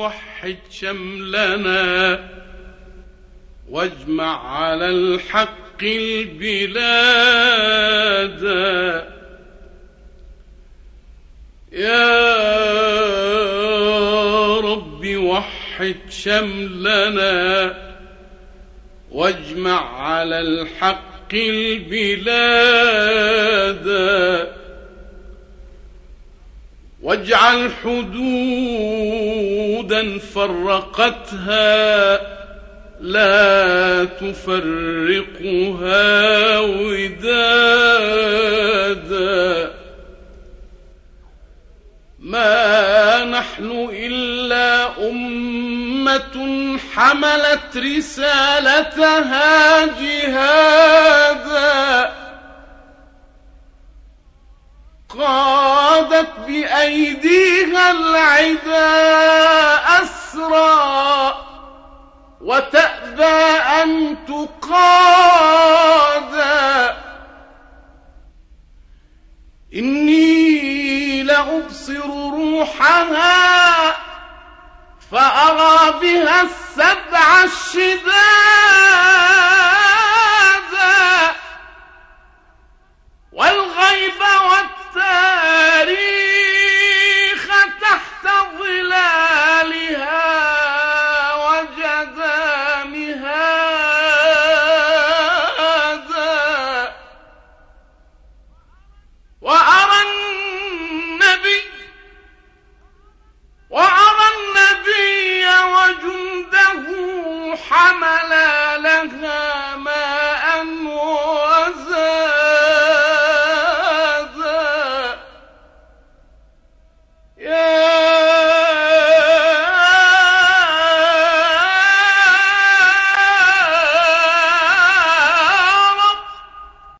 وحد شملنا واجمع على الحق البلاد. يا رب وحد شملنا واجمع على الحق البلاد. واجعل حدودا فرقتها لا تفرقها ودادا. ما نحن إلا أمة حملت رسالتها جهادا، قادت بأيديها العدا أسرى وتأبى أن تقادا. إني لأبصر روحها فأرى بها السبع الشداد.